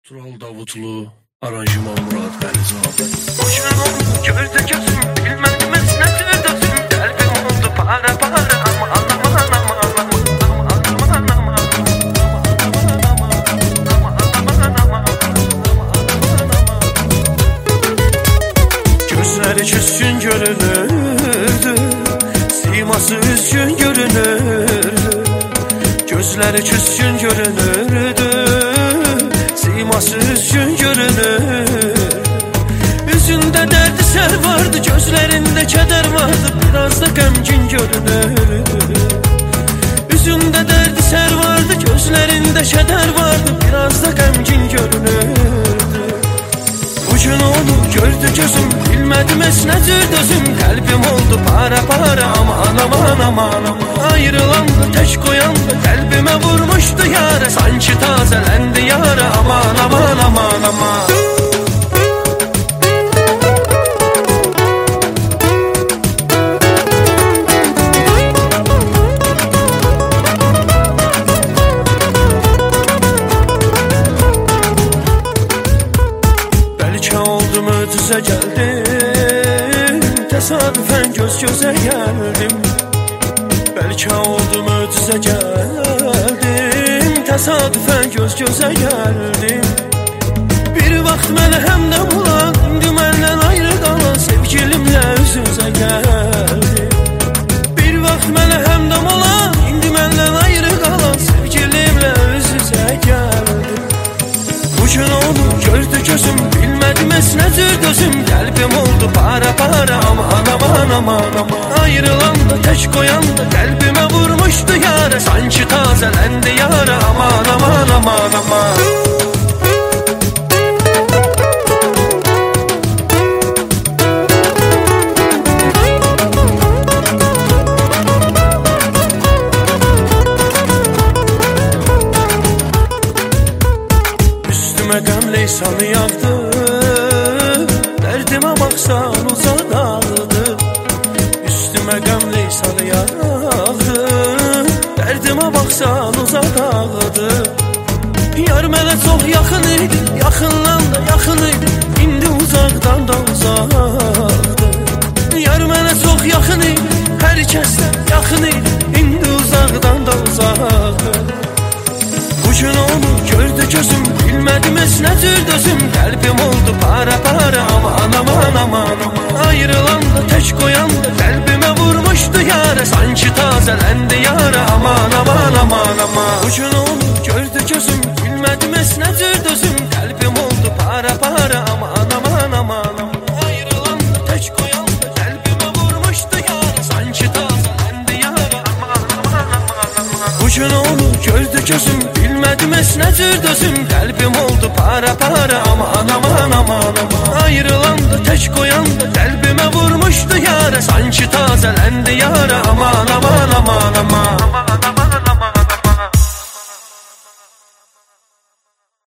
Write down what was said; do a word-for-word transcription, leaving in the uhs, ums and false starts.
Tural Davutlu, aranjman Murad Bəlizade. Boşun oldu gördü gözüm, bilmədim esnədir dözüm. Qəlbim oldu para para, ama anlaman anlaman anlaman gözləri küskün görünürdü, siması üzgün görünürdü. Gözləri küskün görünürdü, siması üzgün görünür. Üzündə dərdi sər vardı, gözlərində kədər vardı, biraz da qəmgin görünür. Üzündə dərdi sər vardı, gözlərində kədər vardı, biraz da qəmgin görünür. Bugün onu gördü gözüm, bilmədim esnəcir dözüm. Qəlbim oldu para para, aman aman aman aman. Ayrılanda tək qoyanda qəlbimə vurmuşdu yara, sanki tazələndi yara, aman aman aman aman. Bəlkə oldu möcüzə gəldim, təsadüfən göz gözə gəldim. Bəlkə oldu möcüzə gəldim, təsadüfən göz gözə gəldim. Bir vaxt mənə həmdən bulan, indi məndən ayrı qalan sevgilimlə üz-üzə gəldim. Bir vaxt mənə həmdən olan, indi məndən ayrı qalan sevgilimlə üz-üzə gəldim. Bugün onu gördü gözüm, bilmədim esnəcir dözüm. Qəlbim oldu para para, aman aman aman aman. Ayrılanda tək qoyanda qəlbimə vurmuşdu yara, sanki tazələndi yara, aman aman aman aman. Üstümə qəm leysanı yağdı, dərdimə baxsan uzaq ağdı. Üstümə qəm leysanı yağdı, dərdimə baxsan uzaq ağdı. Yar mənə çox yaxın idi, yaxından da yaxın idi, indi uzaqdan da uzaqdır. Yar mənə çox yaxın idi, hər kəsdən yaxın idi, indi uzaqdan da uzaqdır. Bugün onu gördü gözüm, bilmədim esnəcir dözüm. Qəlbim oldu para para, aman aman aman aman. Ayrılanda tək qoyanda qəlbimə vurmuşdu yara, sanki tazələndi yara, aman aman aman aman. Bugün onu gördü gözüm, bilmədim esnəcir dözüm. Qəlbim oldu para para, aman aman aman aman. Ayrılanda tək qoyanda qəlbimə vurmuşdu yara, sanki tazələndi yara, aman aman aman aman. Bugün onu gördü gözüm, bilmədim esnəcir dözüm. Qəlbim oldu para para, aman aman aman aman. Ayrılanda tək qoyanda qəlbimə vurmuşdu yara, sanki tazələndi yara, aman aman aman aman.